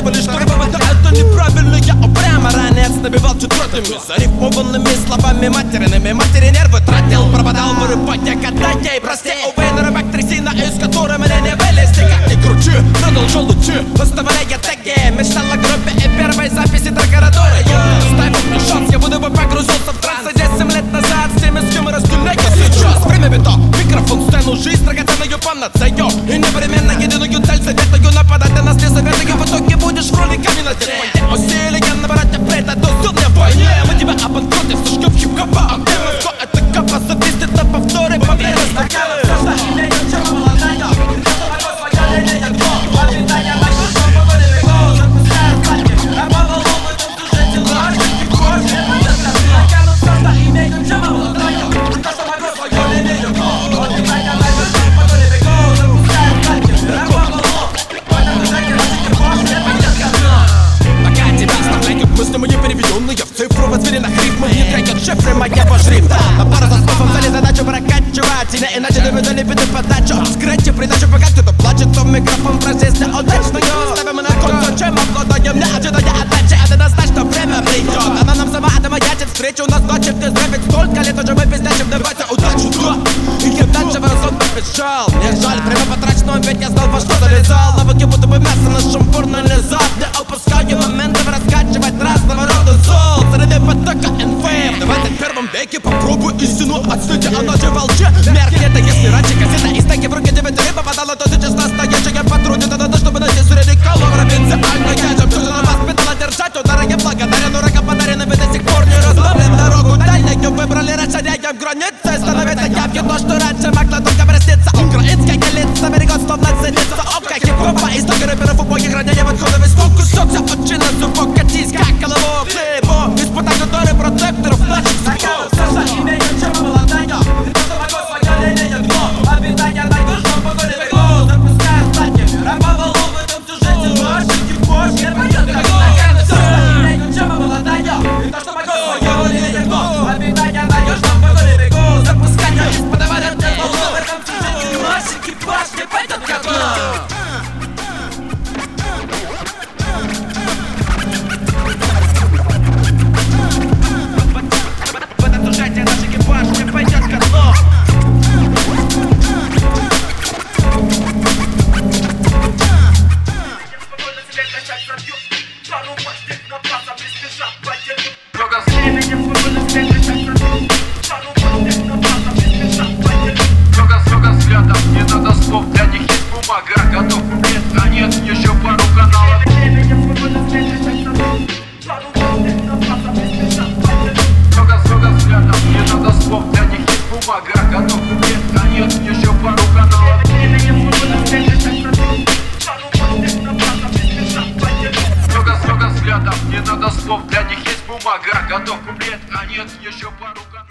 требовали, что выводы это неправильно. Я упрямо ранец набивал четвертыми зарифмованными словами материными. Матери нервы тратил, пропадал вырывать я когда ей прости. Увы, на рыбак трясина, из которой мне не вылезти. Как ни кручи, продолжил лучи, выставляя теги. Мечтал о группе и первой записи трека Радора. Ставил мне шанс, я буду бы погрузился в транс. 10 лет назад с теми, с кем мы разделяем сейчас. Время бито, микрофон, сцену, жизнь, драгоценную панацею. И непременно единую цель советую нападать на нас не советую. В итоге будешь в роли камина. Твои усилия набрать апрета, то сил мне в войне. Мы тебя обанкротим, слишком хип-хопа. Активно, это капа, зависит на повторе. Поверь, в цифру возверенных рифмы не трекают шифры моего шрифта. На пару заслов в зале задачу прокачивать. Или иначе ты выдали беды подачу. Скрытие придачу, пока кто-то плачет, то микрофон произнесет удачную. Ставим на кон, зачем обладаем, не ожидая отдачи. Это достаточно, время придет. Она нам сама домаячит встречу. Нас ночью ты зребет столько лет уже мы пиздячим. Давайте удачу, да. И я дальше в разлом побежал. Мне жаль, время потрачено, ведь я знал, во что залезал. Навыки будто бы мясо на шампур налезал. Не упускаю моментов раскачивать разного рода зол. Среди потока инфы в 21 веке попробуй истину отстыть. Она же волчья мерки. Это если раньше кассета из стеки в руки 9 попадала, то сейчас настоящая патруль. Это надо, чтобы найти среди колов провинциальная. Жемчужина воспитала держать удары. Я благодарен урокам подаренным, вы до сих пор не разбавлен дорогу дальнюю. Выбрали, расширяем границы. Становится явью то, что раньше могло только проститься. Украинская лица берегут, словно ценица. Ока хип-хопа, истоки рэперов убогих ранее подходов из фокусов. Все очень на зубок, катись как голову хлебу. Испытай, который протекторов наших зубов. Саша, имею чем молодая. Ты просто могу своя линия дно. Обитание найдешь, но погоди бегу. Запуская статьями, рэповал в этом сюжете. Машинки позже, я пойдет как стакан. Саша, имею чем молодая. Ты просто могу своя линия дно. Обитание найдешь, но погоди бегу. Запуская испытывать рэповал в этом сюжете. Машинки позже, пойдет как стакан. Много взглядов, не надо слов, для них есть бумага, готов куплет, а нет, еще пару каналов. Много взглядов, не надо слов, для них есть бумага, готов куплет, а нет, еще пару каналов. Много взглядов, не надо слов, для них есть бумага, готов куплет, а нет, еще пару каналов.